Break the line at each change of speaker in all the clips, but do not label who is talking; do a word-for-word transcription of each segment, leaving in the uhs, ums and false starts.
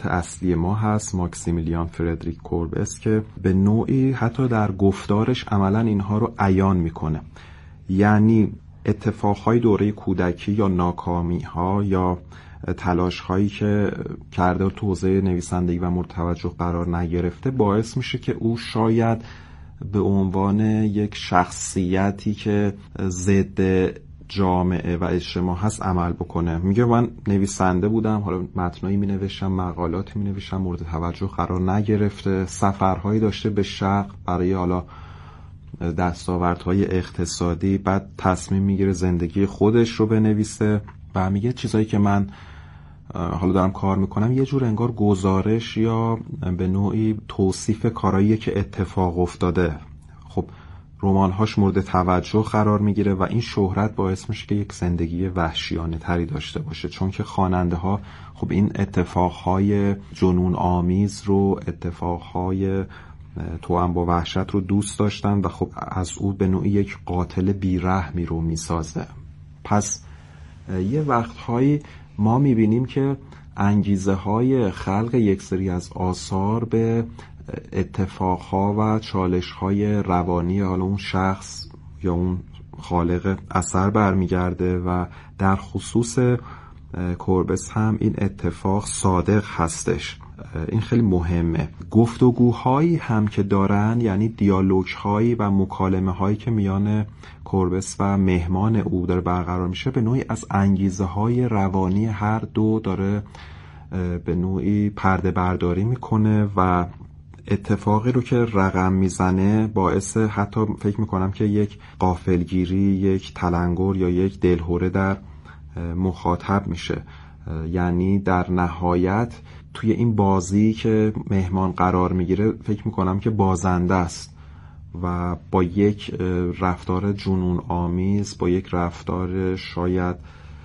شخصیت اصلی ما هست، ماکسیمیلیان فردریک کوربس، که به نوعی حتی در گفتارش عملا اینها رو عیان میکنه. یعنی اتفاقهای دوره کودکی یا ناکامی‌ها یا تلاش‌هایی که کرده تو حوزه نویسندگی و مورد توجه قرار نگرفته باعث میشه که او شاید به عنوان یک شخصیتی که ضد جامعه و اجتماع هست عمل بکنه. میگه من نویسنده بودم، حالا متنایی می نوشتم، مقالاتی می نوشتم، مورد توجه قرار نگرفته، سفرهایی داشته به شرق برای حالا دستاوردهای اقتصادی، بعد تصمیم میگیره زندگی خودش رو بنویسه و میگه چیزایی که من حالا دارم کار میکنم یه جور انگار گزارش یا به نوعی توصیف کارهایی که اتفاق افتاده. خب رمان‌هاش مورد توجه قرار میگیره و این شهرت باعث میشه که یک زندگی وحشیانه تری داشته باشه، چون که خواننده ها خب این اتفاقهای جنون آمیز رو، اتفاقهای توأم با وحشت رو دوست داشتن و خب از او به نوعی یک قاتل بیرحمی رو میسازه. پس یه وقتهایی ما میبینیم که انگیزه های خلق یک سری از آثار به اتفاقها و چالش‌های روانی حالا اون شخص یا اون خالق اثر برمیگرده و در خصوص کوربس هم این اتفاق صادق هستش. این خیلی مهمه. گفتگوهایی هم که دارن، یعنی دیالوگ‌هایی و مکالمه‌هایی که میان کوربس و مهمان او داره برقرار میشه، به نوعی از انگیزه‌های روانی هر دو داره به نوعی پرده برداری میکنه و اتفاقی رو که رقم میزنه باعث حتی فکر میکنم که یک غافلگیری، یک تلنگر یا یک دلهره در مخاطب میشه. یعنی در نهایت توی این بازی که مهمان قرار میگیره فکر میکنم که بازنده است و با یک رفتار جنون آمیز، با یک رفتار شاید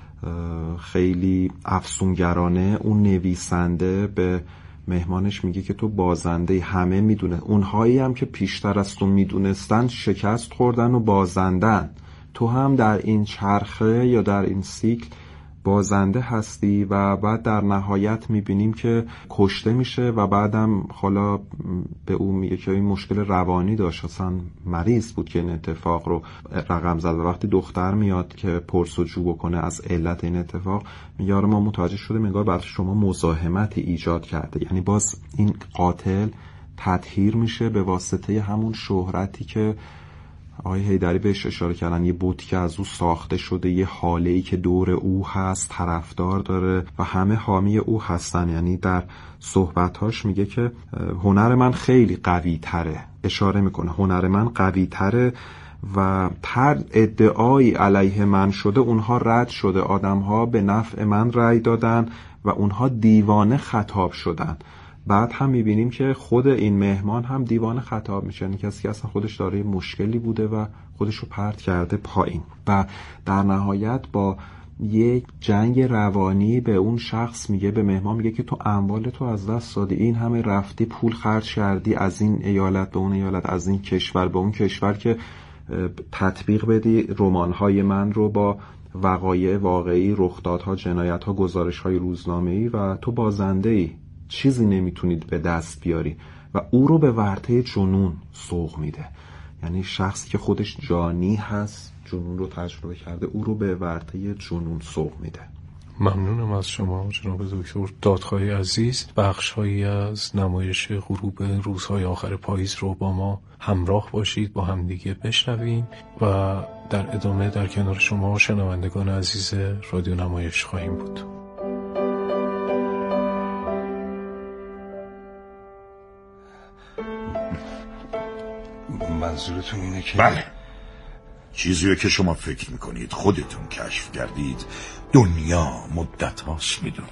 خیلی افسونگرانه، اون نویسنده به مهمانش میگه که تو بازنده، همه میدونه، اونهایی هم که پیشتر از تو میدونستن شکست خوردن و بازندن، تو هم در این چرخه یا در این سیکل بازنده هستی. و بعد در نهایت میبینیم که کشته میشه و بعدم حالا به اون میگه که این مشکل روانی داشت، اصلا مریض بود که این اتفاق رو رقم زد. و وقتی دختر میاد که پرسجو بکنه از علت این اتفاق، میگه آره ما متوجه شدیم انگار برای شما مزاحمتی ایجاد کرده. یعنی باز این قاتل تطهیر میشه به واسطه همون شهرتی که آقای حیدری بهش اشاره کردن، یه بوتی که از او ساخته شده، یه حاله‌ای که دور او هست، طرفدار داره و همه حامی او هستن. یعنی در صحبتاش میگه که هنر من خیلی قوی تره، اشاره میکنه هنر من قوی تره و هر ادعایی علیه من شده اونها رد شده، آدمها به نفع من رأی دادن و اونها دیوانه خطاب شدن. بعد هم میبینیم که خود این مهمان هم دیوانه خطاب میشه، یعنی کسی که اصلا خودش داره مشکلی بوده و خودش رو پرت کرده پایین و در نهایت با یک جنگ روانی به اون شخص میگه، به مهمان میگه که تو اموال تو از دست دادی، این همه رفتی پول خرج کردی از این ایالت به اون ایالت، از این کشور به اون کشور که تطبیق بدی رمان‌های من رو با وقایع واقعی، رخدادها، جنایت‌ها، گزارش‌های روزنامه‌ای و تو بازنده‌ای، چیزی نمیتونید به دست بیاری و او رو به ورطه جنون سوق میده. یعنی شخصی که خودش جانی هست، جنون رو تجربه کرده، او رو به ورطه جنون سوق میده.
ممنونم از شما جناب دکتر دادخواهی عزیز. بخش‌هایی از نمایش غروب روزهای آخر پاییز رو با ما همراه باشید، با همدیگه بشنویم و در ادامه در کنار شما شنوندگان عزیز رادیو نمایش خواهیم بود.
منظورتون اینه که
بله، چیزیه که شما فکر میکنید خودتون کشف کردید دنیا مدت هاست میدونه.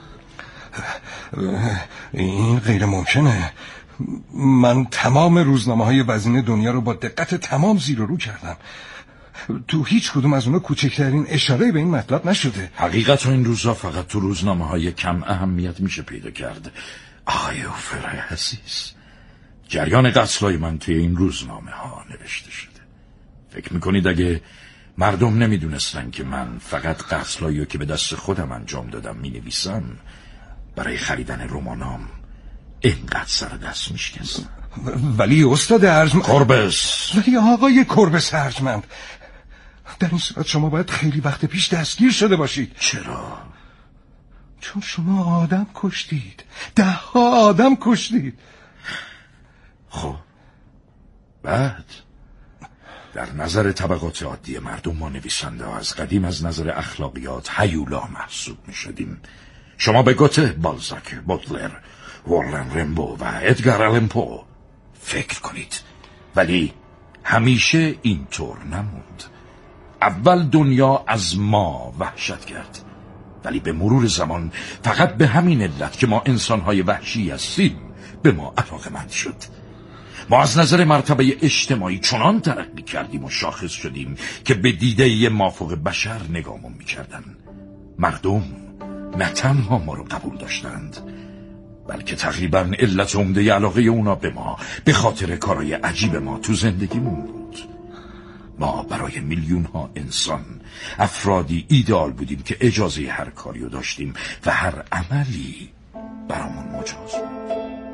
این غیر ممکنه. من تمام روزنامه های وزین دنیا رو با دقت تمام زیر و رو کردم، تو هیچ کدوم از اونا کوچکترین اشاره به این مطلب نشده.
حقیقت این روزا فقط تو روزنامه های کم اهمیت میشه پیدا کرد. آقای اوفرای عزیز، جریان قتلای من توی این روزنامه ها نوشته شده. فکر میکنید اگه مردم نمیدونستن که من فقط قتلایی که به دست خودم انجام دادم مینویسم، برای خریدن رمانام اینقدر سر دست میشکستم.
ولی استاد ارجمند
کربس
ولی آقای کربس ارجمند، در این صورت شما باید خیلی وقت پیش دستگیر شده باشید.
چرا؟
چون شما آدم کشتید، ده ها آدم کشتید.
خب بعد در نظر طبقات عادی مردم ما نویسنده ها از قدیم از نظر اخلاقیات هیولا محسوب می شدیم. شما به گوته، بالزاک، بودلر، وارلن رمبو و ادگار آلن پو فکر کنید. ولی همیشه اینطور نموند. اول دنیا از ما وحشت کرد، ولی به مرور زمان فقط به همین علت که ما انسانهای وحشی هستیم به ما علاقه‌مند شد. ما از نظر مرتبه اجتماعی چنان ترقی کردیم و شاخص شدیم که به دیده مافوق بشر نگامون میکردن. مردم نه تنها ما رو قبول داشتند، بلکه تقریبا علت عمده علاقه اونا به ما به خاطر کارهای عجیب ما تو زندگیمون بود. ما برای میلیون ها انسان افرادی ایدئال بودیم که اجازه هر کاری رو داشتیم و هر عملی برامون مجاز بود.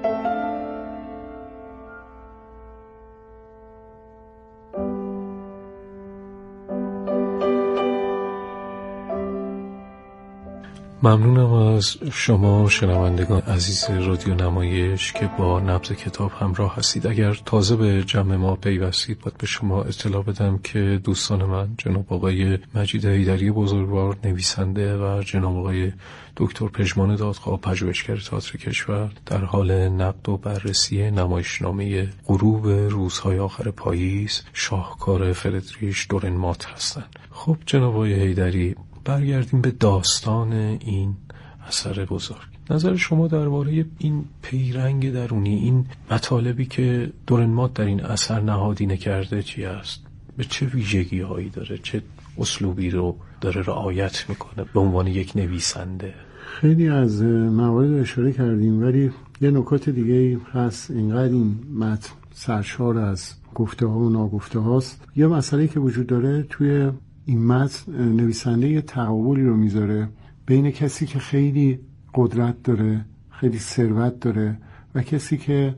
ممنونم از شما شنوندگان عزیز رادیو نمایش که با نبض کتاب همراه هستید. اگر تازه به جمع ما پیوستید باید به شما اطلاع بدم که دوستان من جناب آقای مجید حیدری بزرگوار نویسنده و جناب آقای دکتر پژمان دادخواه پژوهشگر تئاتر کشور در حال نقد و بررسی نمایشنامه غروب روزهای آخر پاییز شاهکار فردریش دورنمات هستند. خب جناب آقای حیدری، برگردیم به داستان این اثر بزرگ. نظر شما درباره این پیرنگ درونی، این مطالبی که دورنمات در این اثر نهادینه کرده چی است؟ به چه ویژگی هایی داره؟ چه اسلوبی رو داره رعایت میکنه به عنوان یک نویسنده؟
خیلی از موارد رو اشاره کردیم، ولی یه نکات دیگه هست. اینقدر این متن سرشار از گفته ها و ناگفته هاست. یه مسئله که وجود داره توی این متن، نویسنده یه تقابلی رو میذاره بین کسی که خیلی قدرت داره، خیلی ثروت داره و کسی که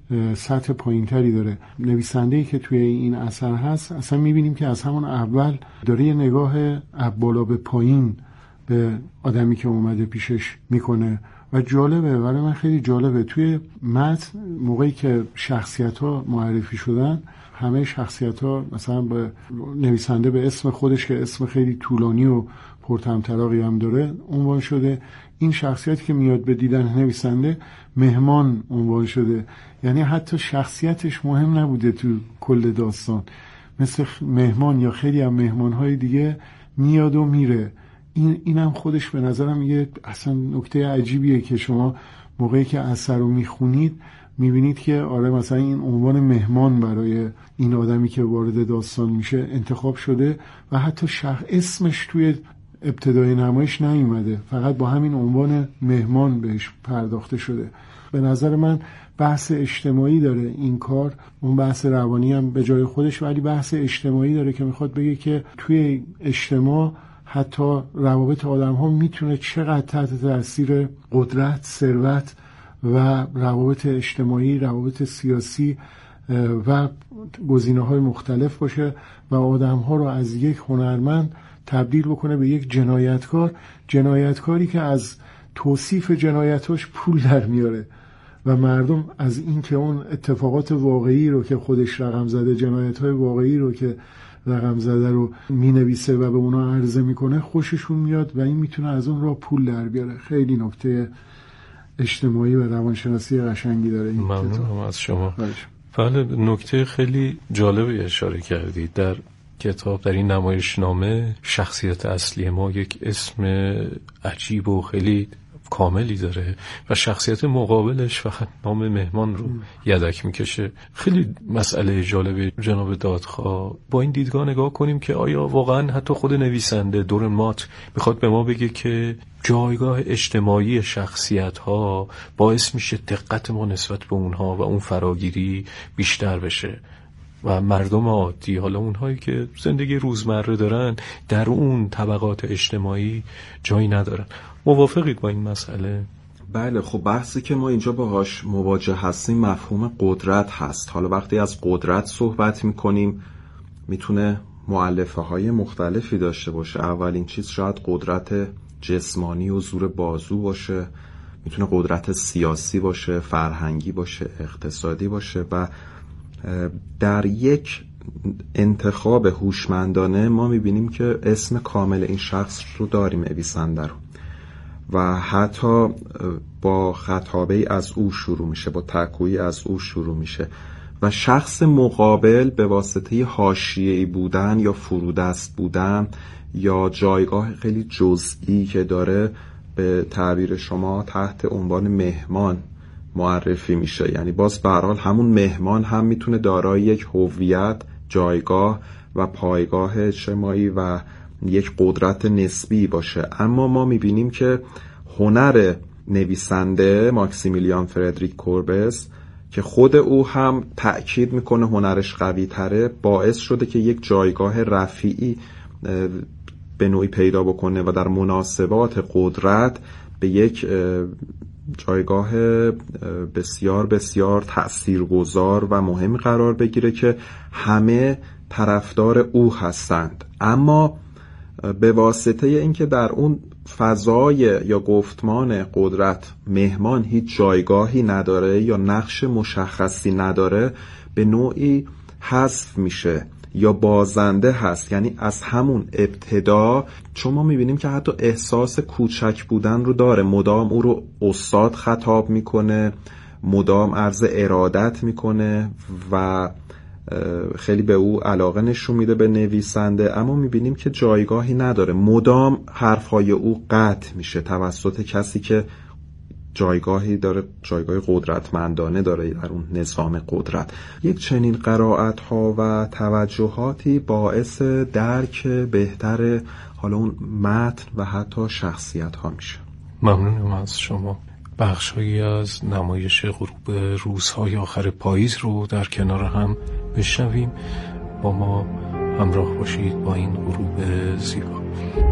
سطح پایینتری داره. نویسنده‌ای که توی این اثر هست اصلا میبینیم که از همون اول داره یه نگاه از بالا به پایین به آدمی که اومده پیشش میکنه و جالبه. برای من خیلی جالبه توی متن موقعی که شخصیت‌ها معرفی شدن، همه شخصیت‌ها مثلا به نویسنده به اسم خودش که اسم خیلی طولانی و پرطمطراقی هم داره عنوان شده. این شخصیتی که میاد به دیدن نویسنده مهمان عنوان شده، یعنی حتی شخصیتش مهم نبوده تو کل داستان، مثل مهمان یا خیلی هم مهمان‌های دیگه میاد و میره. این اینم خودش به نظرم یه اصلا نکته عجیبیه که شما موقعی که اثر رو میخونید میبینید که آره مثلا این عنوان مهمان برای این آدمی که وارد داستان میشه انتخاب شده و حتی شخص اسمش توی ابتدای نمایش نیومده، فقط با همین عنوان مهمان بهش پرداخته شده. به نظر من بحث اجتماعی داره این کار، اون بحث روانی هم به جای خودش، ولی بحث اجتماعی داره که میخواد بگه که توی اجتماع حتی روابط آدم ها میتونه چقدر تحت تاثیر قدرت، ثروت و روابط اجتماعی، روابط سیاسی و گزینه‌های مختلف باشه و آدم ها رو از یک هنرمند تبدیل بکنه به یک جنایتکار، جنایتکاری که از توصیف جنایتاش پول در میاره و مردم از این که اون اتفاقات واقعی رو که خودش رقم زده، جنایت‌های واقعی رو که رقم زده رو مینویسه و به اونا عرضه میکنه خوششون میاد و این میتونه از اون را پول در بیاره. خیلی نکته اجتماعی و روانشناسی قشنگی داره این کتاب.
ممنونم از شما. بله، نکته خیلی جالبی اشاره کردید. در کتاب، در این نمایشنامه، شخصیت اصلی ما یک اسم عجیب و خیلی کاملی داره و شخصیت مقابلش فقط نام مهمان رو یدک میکشه. خیلی مسئله جالبه جناب دادخواه. با این دیدگاه نگاه کنیم که آیا واقعا حتی خود نویسنده دورنمات میخواد به ما بگه که جایگاه اجتماعی شخصیت ها باعث میشه دقت ما نسبت به اونها و اون فراگیری بیشتر بشه و مردم عادی، حالا اونهایی که زندگی روزمره دارن، در اون طبقات اجتماعی جایی ندارن. موافقید با این مسئله؟
بله، خب بحثی که ما اینجا باهاش مواجه هستیم مفهوم قدرت هست. حالا وقتی از قدرت صحبت میکنیم میتونه مؤلفه های مختلفی داشته باشه. اولین چیز شاید قدرت جسمانی و زور بازو باشه، میتونه قدرت سیاسی باشه، فرهنگی باشه، اقتصادی باشه. و در یک انتخاب هوشمندانه ما میبینیم که اسم کامل این شخص رو داریم، نویسنده رو، و حتی با خطابه از او شروع میشه، با تکویی از او شروع میشه و شخص مقابل به واسطه حاشیه‌ای بودن یا فرودست بودن یا جایگاه خیلی جزئی که داره به تعبیر شما تحت عنوان مهمان معرفی میشه. یعنی باز به هر حال همون مهمان هم میتونه دارای یک هویت، جایگاه و پایگاه اجتماعی و یک قدرت نسبی باشه. اما ما میبینیم که هنر نویسنده ماکسیمیلیان فردریک کوربس که خود او هم تأکید میکنه هنرش قوی تره، باعث شده که یک جایگاه رفیعی به نوعی پیدا بکنه و در مناسبات قدرت به یک جایگاه بسیار بسیار تأثیرگذار و مهم قرار بگیره که همه طرفدار او هستند. اما به واسطه اینکه در اون فضای یا گفتمان قدرت مهمان هیچ جایگاهی نداره یا نقش مشخصی نداره، به نوعی حذف میشه یا بازنده هست. یعنی از همون ابتدا چون ما میبینیم که حتی احساس کوچک بودن رو داره، مدام او رو استاد خطاب میکنه، مدام عرض ارادت میکنه و خیلی به او علاقه نشون میده به نویسنده، اما میبینیم که جایگاهی نداره. مدام حرفهای او قطع میشه توسط کسی که جایگاهی داره، جایگاه قدرتمندانه داره در اون نظام قدرت. یک چنین قرائت ها و توجهاتی باعث درک بهتر حالا اون متن و حتی شخصیت ها میشه.
ممنونم از شما. بخشایی از نمایش غروب روزهای آخر پاییز رو در کنار هم بشنویم. با ما همراه باشید با این غروب زیبا.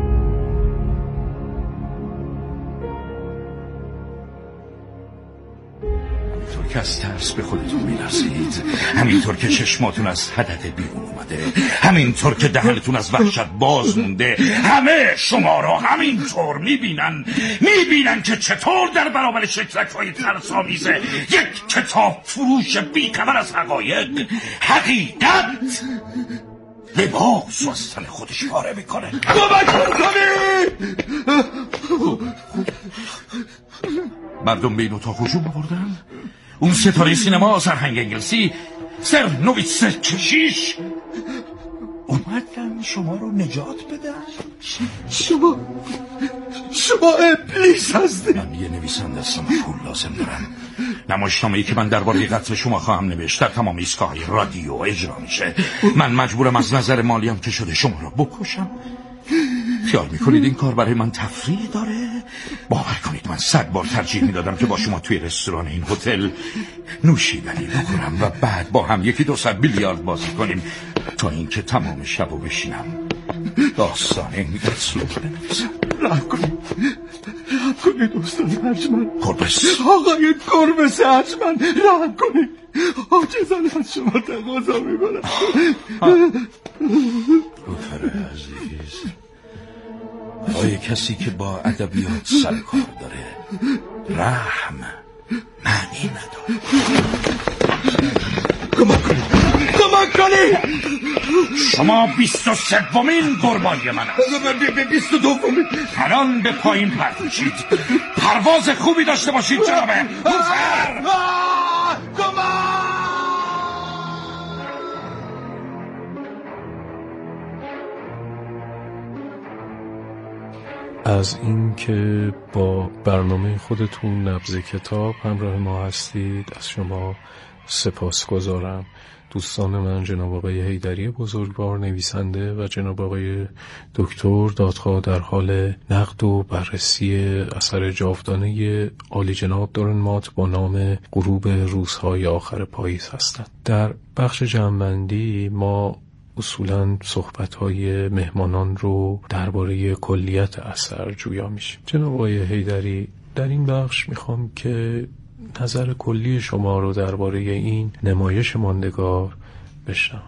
همینطور که از ترس به خودتون می‌لرزید، همینطور که چشماتون از حدقه بیرون اومده، همینطور که دهنتون از وحشت باز مونده، همه شما را همینطور میبینن میبینن که چطور در برابر شکلک‌های ترس‌آمیزه یک کتاب فروش بی‌خبر از حقایق، حقیقت لباس از تن خودش پاره میکنه.
کمک کنید!
مردم به این اتاق هجوم آوردن. اون ستاره سینما سرهنگ انگلیسی سر نویس کشیش اومدن شما رو نجات بدن.
شما شما ابلیس هستی.
من یه نویسنده هستم، پول لازم دارم. نمایشنامه‌ای که من درباره قتل شما خواهم نوشت در تمام ایستگاه‌های رادیو اجرا میشه. من مجبورم از نظر مالیم که شده شما رو بکشم. خیال میکنید این کار برای من تفریح داره؟ باور کنید من صد بار ترجیح میدادم که با شما توی رستوران این هتل نوشیدنی بکنم و بعد با هم یکی دو ساعت بیلیارد بازی کنیم تا اینکه تمام شبو بشینم داستان این قتل رو بنویسم.
رحم کنید، رحم کنید استاد ارجمند.
کوربس،
آقای کوربس ارجمند، رحم کنید. عاجزانه از شما تقاضا میکنم.
روفر عزیز، برای کسی که با ادبیات سر کار داره رحم معنی نداره.
کمک کنید، کمک کنید.
شما بیست و سومین قربانی من هست.
بیست و دومین.
الان به پایین پرت میشید. پرواز خوبی داشته باشید جنابه. روفر
کمک.
از این که با برنامه خودتون نبض کتاب همراه ما هستید از شما سپاس گذارم. دوستان من جناب آقای حیدری بزرگوار نویسنده و جناب آقای دکتر دادخواه در حال نقد و بررسی اثر جاودانه عالی جناب دورنمات با نام غروب روزهای آخر پاییز هستند. در بخش جمع‌بندی ما اصولاً صحبت‌های مهمانان رو درباره کلیت اثر جویا میشیم. جناب آقای حیدری در این بخش میخوام که نظر کلی شما رو درباره این نمایش ماندگار بشنوم.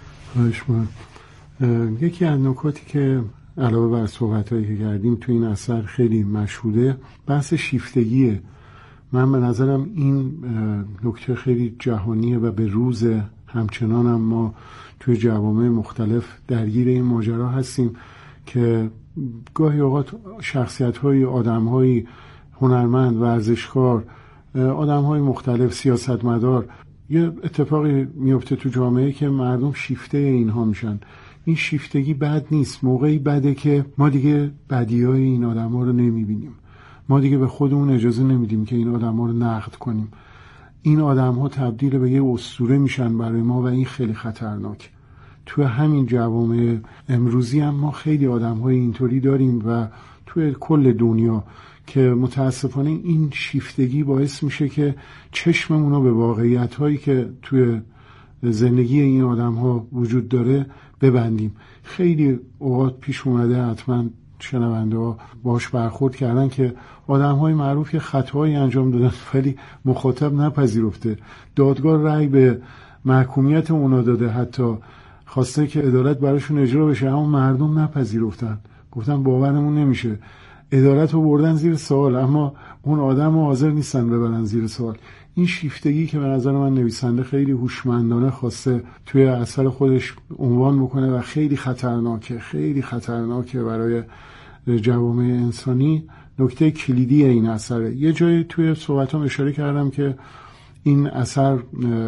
یکی از نکاتی که علاوه بر صحبتایی که کردیم تو این اثر خیلی مشهوده بحث شیفتگیه. من به نظرم این نکته خیلی جهانیه و به روز همچنان هم ما توی جوامع مختلف درگیر این ماجرا هستیم که گاهی اوقات شخصیت‌های آدم‌های هنرمند، ورزشکار، آدم‌های مختلف، سیاستمدار، یه اتفاقی میفته تو جامعه که مردم شیفته اینها میشن. این شیفتگی بد نیست. موقعی بده که ما دیگه بدیای این آدم‌ها رو نمیبینیم. ما دیگه به خودمون اجازه نمیدیم که این آدم‌ها رو نقد کنیم. این آدم‌ها تبدیل به یه اسطوره میشن برای ما و این خیلی خطرناک. تو همین جوامع امروزی هم ما خیلی آدم‌های اینطوری داریم و توی کل دنیا که متاسفانه این شیفتگی باعث میشه که چشممون رو به واقعیت‌هایی که توی زندگی این آدم‌ها وجود داره ببندیم. خیلی اوقات پیش اومده، حتما شنونده ها باش برخورد کردن که آدم‌های معروف که خطاهایی انجام دادن ولی مخاطب نپذیرفته. دادگاه رأی به محکومیت اونا داده، حتی خواسته که عدالت براشون اجرا بشه، اما مردم نپذیرفتن، گفتن باورمون نمیشه. عدالت رو بردن زیر سوال، اما اون آدم رو حاضر نیستن ببرن زیر سوال. این شیفتگی که به نظر من نویسنده خیلی هوشمندانه خواسته توی اثر خودش عنوان بکنه و خیلی خطرناکه، خیلی خطرناکه برای جوامع انسانی. نکته کلیدی این اثره. یه جایی توی صحبتام اشاره کردم که این اثر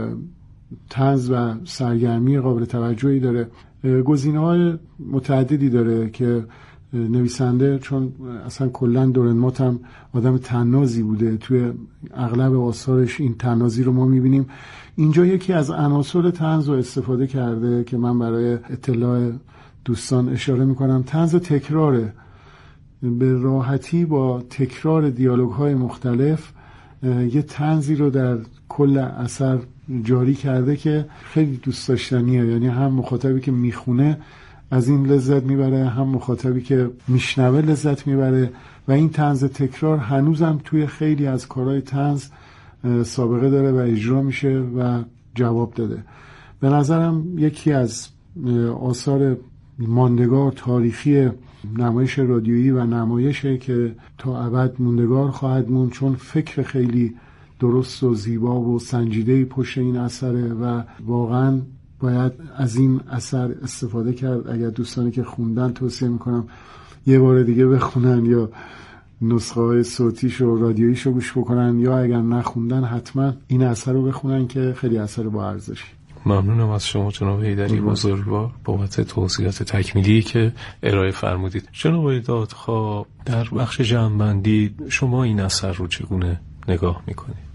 طنز و سرگرمی قابل توجهی داره، گزینه‌های متعددی داره که نویسنده، چون اصلا کلا دورنمات هم آدم طنازی بوده، توی اغلب آثارش این طنازی رو ما میبینیم. اینجا یکی از عناصر طنز رو استفاده کرده که من برای اطلاع دوستان اشاره میکنم. طنز تکراره، به راحتی با تکرار دیالوگ‌های مختلف یه طنزی رو در کل اثر جاری کرده که خیلی دوست داشتنیه. یعنی هم مخاطبی که میخونه از این لذت میبره، هم مخاطبی که میشنوه لذت میبره و این طنز تکرار هنوزم توی خیلی از کارهای طنز سابقه داره و اجرا میشه و جواب داده. به نظرم یکی از آثار ماندگار تاریخی نمایش رادیویی و نمایشه که تا ابد موندگار خواهد موند، چون فکر خیلی درست و زیبا و سنجیده‌ای پشت این اثره و واقعاً باید از این اثر استفاده کرد. اگر دوستانی که خوندن توصیه میکنم یه بار دیگه بخونن یا نسخه های صوتیش و رادیوییش رو گوش بکنن، یا اگر نخوندن حتما این اثر رو بخونن که خیلی اثر با ارزشی.
ممنونم از شما جناب حیدری بزرگوار بابت توضیحات تکمیلی که ارائه فرمودید. جناب دادخواه، در بخش جمع‌بندی شما این اثر رو چگونه نگاه میکنید؟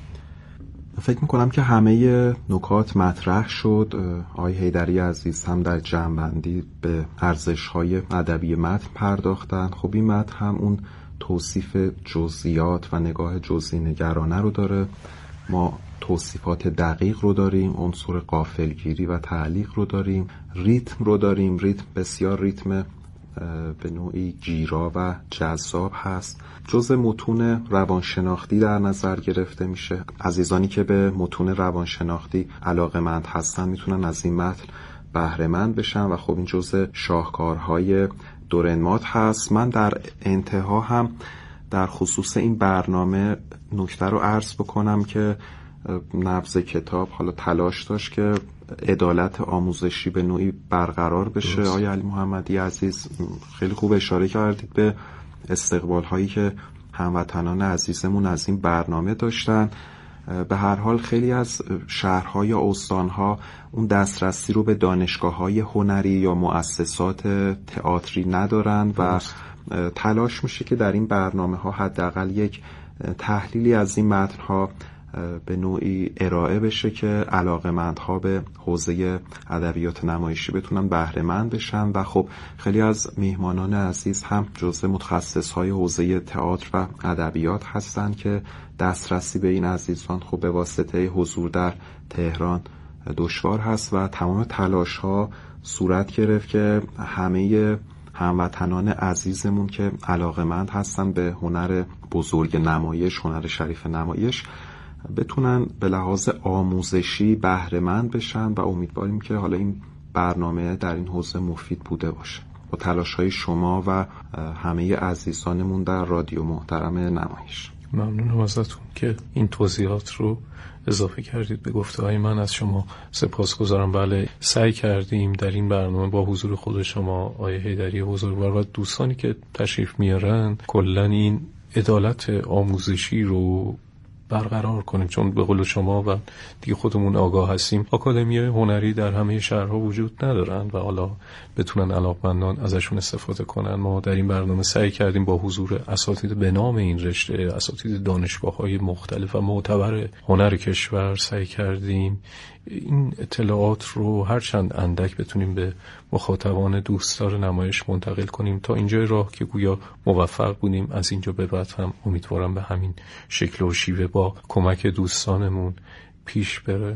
فکر میکنم که همه نکات مطرح شد. آقای حیدری عزیز هم در جمع‌بندی به ارزش‌های ادبی متن پرداختن. خب این متن هم اون توصیف جزئیات و نگاه جزئی نگرانه رو داره. ما توصیفات دقیق رو داریم، عنصر غافلگیری و تعلیق رو داریم، ریتم رو داریم. ریتم بسیار ریتم به نوعی گیرا و جذاب هست. جزء متون روانشناختی در نظر گرفته میشه. عزیزانی که به متون روانشناختی علاقه‌مند هستن میتونن از این متن بهره مند بشن و خب این جزء شاهکارهای دورنمات هست. من در انتها هم در خصوص این برنامه نکته رو عرض بکنم که نبض کتاب حالا تلاش داشت که عدالت آموزشی به نوعی برقرار بشه. آقای علی محمدی عزیز خیلی خوب اشاره کردید به استقبال هایی که هموطنان عزیزمون از این برنامه داشتن. به هر حال خیلی از شهرها یا استانها اون دسترسی رو به دانشگاه‌های هنری یا مؤسسات تئاتری ندارن و تلاش میشه که در این برنامه‌ها حداقل یک تحلیلی از این متن‌ها به نوعی ارائه بشه که علاقه‌مندها به حوزه ادبیات نمایشی بتونن بهره مند بشن و خب خیلی از میهمانان عزیز هم جزء متخصص‌های حوزه تئاتر و ادبیات هستن که دسترسی به این عزیزان خب به واسطه حضور در تهران دشوار هست و تمام تلاش‌ها صورت گرفت که همه هموطنان عزیزمون که علاقه‌مند هستن به هنر بزرگ نمایش، هنر شریف نمایش، بتونن به لحاظ آموزشی بهره‌مند بشن و امیدواریم که حالا این برنامه در این حوزه مفید بوده باشه با تلاش‌های شما و همه عزیزانمون در رادیو محترم نمایش.
ممنونم ازتون که این توضیحات رو اضافه کردید به گفته‌های من. از شما سپاسگزارم. بله، سعی کردیم در این برنامه با حضور خود شما آقای حیدری بزرگوار و دوستانی که تشریف میارن کلاً این عدالت آموزشی رو برقرار کنیم، چون به قول شما و دیگه خودمون آگاه هستیم آکادمی‌های هنری در همه شهرها وجود ندارن و حالا بتونن علاقمندان ازشون استفاده کنن. ما در این برنامه سعی کردیم با حضور اساتید به نام این رشته، اساتید دانشگاه‌های مختلف و معتبر هنر کشور، سعی کردیم این اطلاعات رو هرچند اندک بتونیم به مخاطبان دوستدار نمایش منتقل کنیم. تا اینجای راه که گویا موفق بودیم، از اینجا به بعد هم امیدوارم به همین شکل و شیوه با کمک دوستانمون پیش بره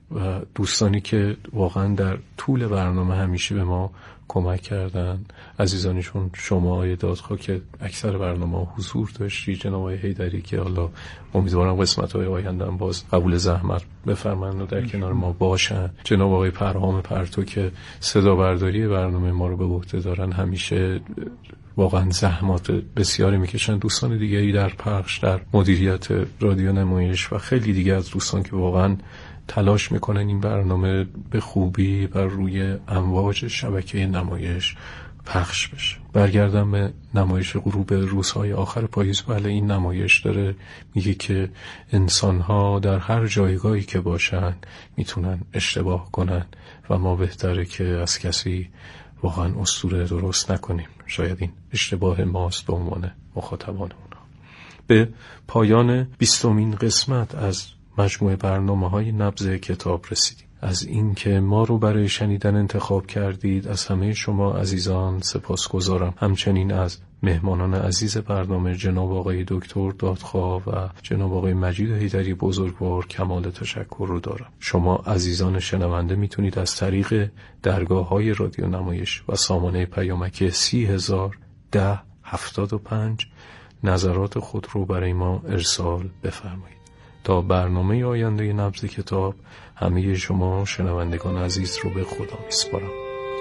و دوستانی که واقعا در طول برنامه همیشه به ما کمک کردن، عزیزانشون شما آقای دادخواه که اکثر برنامه حضور داشتی، جناب آقای حیدری که حالا امیدوارم قسمت‌های آینده هم باز قبول زحمت بفرمایند و در کنار ما باشن، جناب آقای پرهام پرتو که صدا برداری برنامه ما رو به عهده دارن، همیشه واقعا زحمات بسیاری میکشن، دوستان دیگری در پخش، در مدیریت رادیو نمایش و خیلی دیگه از دوستان که واقعا تلاش میکنن این برنامه به خوبی بر روی امواج شبکه نمایش پخش بشه. برگردم به نمایش غروب روزهای آخر پاییز. بله، این نمایش داره میگه که انسانها در هر جایگاهی که باشن میتونن اشتباه کنن و ما بهتره که از کسی واقعا اسطوره درست نکنیم. شاید این اشتباه ماست به عنوان مخاطبان اونا. به پایان بیستمین قسمت از مجموعه برنامه‌های نبض کتاب رسیدیم. از این که ما رو برای شنیدن انتخاب کردید از همه شما عزیزان سپاسگزارم. همچنین از مهمانان عزیز برنامه جناب آقای دکتر دادخواه و جناب آقای مجید حیدری بزرگوار کمال تشکر رو دارم. شما عزیزان شنونده میتونید از طریق درگاه‌های رادیو نمایش و سامانه پیامکی سی هزار ده هفتاد و پنج نظرات خود رو برای ما ارسال بفرمایید. تا برنامه آینده نبض کتاب همه شما شنوندگان عزیز رو به خدا میسپارم.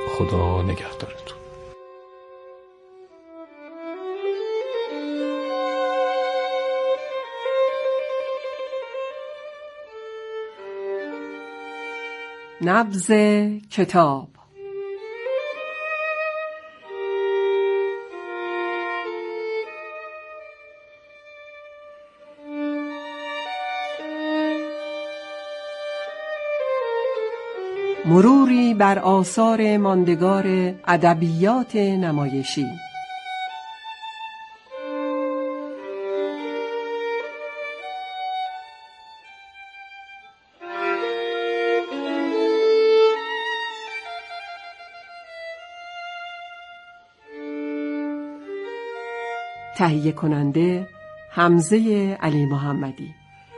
خدا نگهدارتون.
نبض کتاب. مروری بر آثار ماندگار ادبیات نمایشی. تهیه کننده حمزه علی محمدی.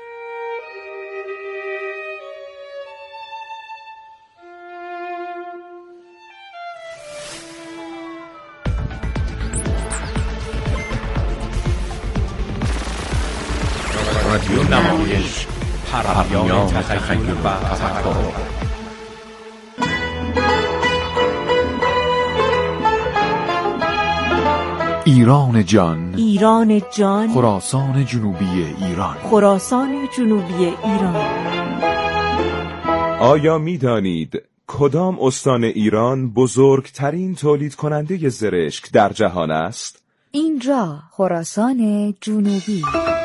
رادیو نمایش، پرهمیان تخیل و تفکر.
ایران جان،
ایران جان،
خراسان جنوبی ایران،
خراسان جنوبی ایران.
آیا می دانید کدام استان ایران بزرگترین تولید کننده زرشک در جهان است؟
اینجا خراسان جنوبی.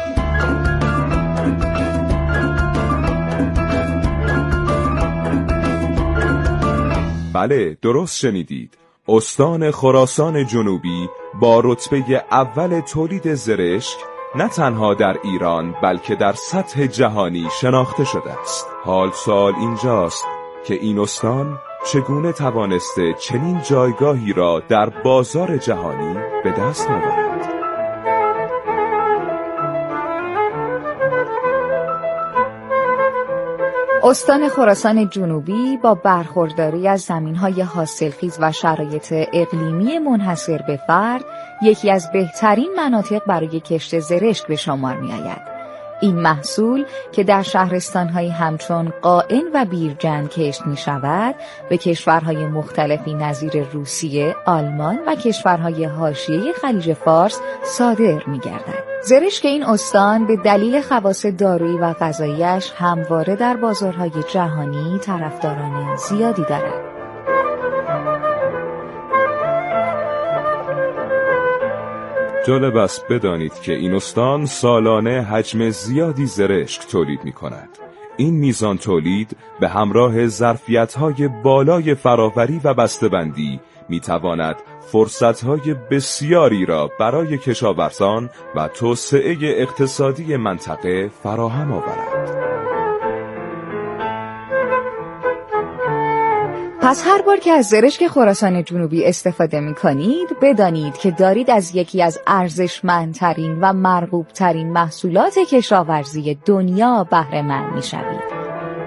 بله، درست شنیدید. استان خراسان جنوبی با رتبه اول تولید زرشک نه تنها در ایران بلکه در سطح جهانی شناخته شده است. حال سوال اینجاست که این استان چگونه توانسته چنین جایگاهی را در بازار جهانی به دست آورد؟
استان خراسان جنوبی با برخورداری از زمین‌های حاصلخیز و شرایط اقلیمی منحصر به فرد یکی از بهترین مناطق برای کشت زرشک به شمار می‌آید. این محصول که در شهرستان‌های همچون قائن و بیرجند کشت می‌شود، به کشورهای مختلفی نظیر روسیه، آلمان و کشورهای حاشیه خلیج فارس صادر می‌گردد. زرشک این استان به دلیل خواص دارویی و غذایی‌اش همواره در بازارهای جهانی طرفداران زیادی دارد.
جالب است بدانید که این استان سالانه حجم زیادی زرشک تولید می کند. این میزان تولید به همراه ظرفیت‌های بالای فراوری و بسته‌بندی می تواند فرصت‌های بسیاری را برای کشاورزان و توسعه اقتصادی منطقه فراهم آورد.
پس هر بار که از زرشک خراسان جنوبی استفاده می کنید، بدانید که دارید از یکی از ارزشمندترین و مرغوبترین محصولات کشاورزی دنیا بهره مند می شوید.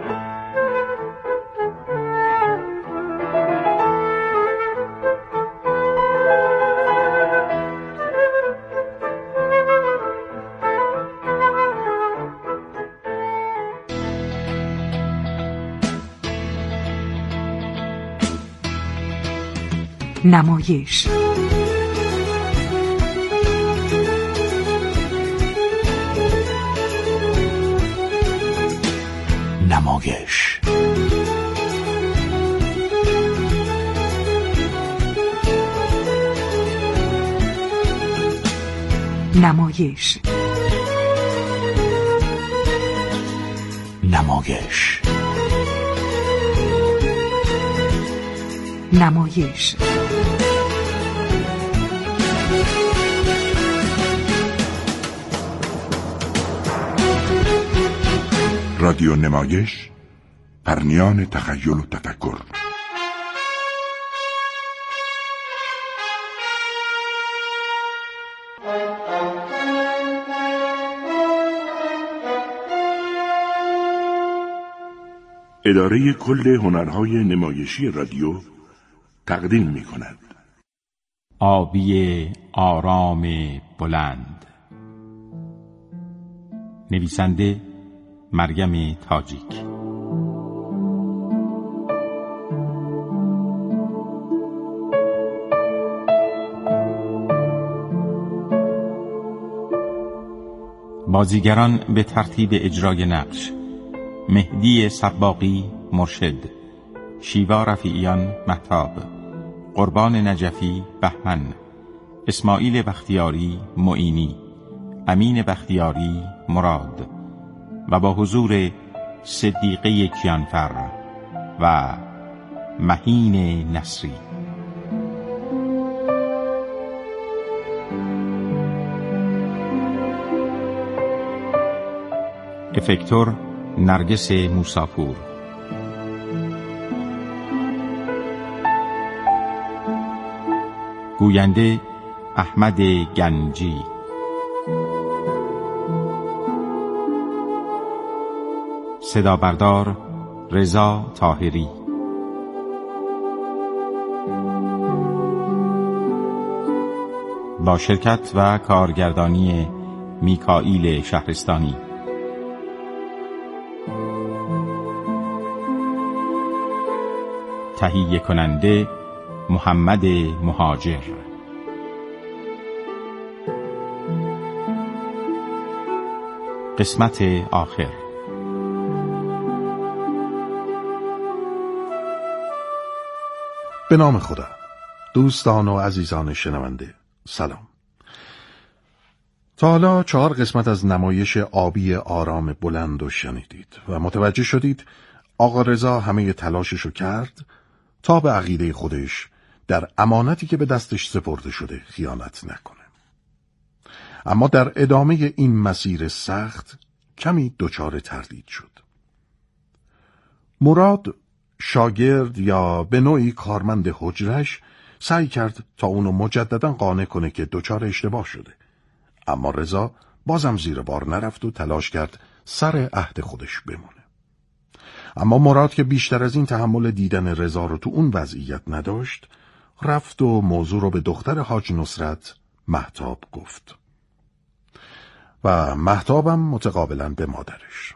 نمایش.
نمایش
نمایش
نمایش
نمایش
رادیو نمایش، پرنیان تخیل و تفکر. اداره کل هنرهای نمایشی رادیو تقدیم می کند.
آبی آرام بلند. نویسنده مریم تاجیک. بازیگران به ترتیب اجرای نقش: مهدی سباقی مرشد، شیوا رفیعیان مهتاب، قربان نجفی بهمن، اسماعیل بختیاری معینی، امین بختیاری مراد، و با حضور صدیقه کیانفر و مهین نصری. افکتور نرگس موساپور. گوینده احمد گنجی. صدا بردار رضا طاهری. با شرکت و کارگردانی میکائیل شهرستانی. تهیه کننده محمد مهاجر. قسمت آخر.
به نام خدا. دوستان و عزیزان شنونده، سلام. تا حالا چهار قسمت از نمایش آبی آرام بلند رو شنیدید و متوجه شدید آقا رضا همه تلاششو کرد تا به عقیده خودش در امانتی که به دستش سپرده شده خیانت نکنه. اما در ادامه این مسیر سخت کمی دچار تردید شد. مراد شاگرد یا به نوعی کارمند حجرش سعی کرد تا اونو مجددا قانع کنه که دچار اشتباه شده، اما رضا بازم زیر بار نرفت و تلاش کرد سر عهد خودش بمونه. اما مراد که بیشتر از این تحمل دیدن رضا رو تو اون وضعیت نداشت، رفت و موضوع رو به دختر حاج نصرت مهتاب گفت و مهتابم متقابلا به مادرش.